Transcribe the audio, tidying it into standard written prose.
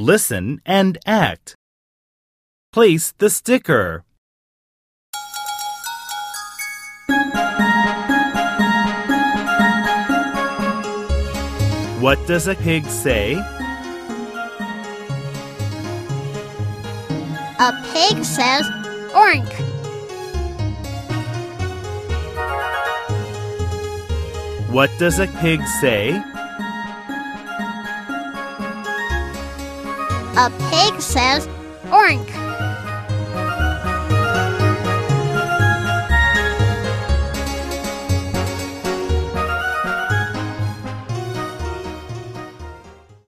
Listen and act. Place the sticker. What does a pig say? A pig says, "Oink." What does a pig say? A pig says, "Oink."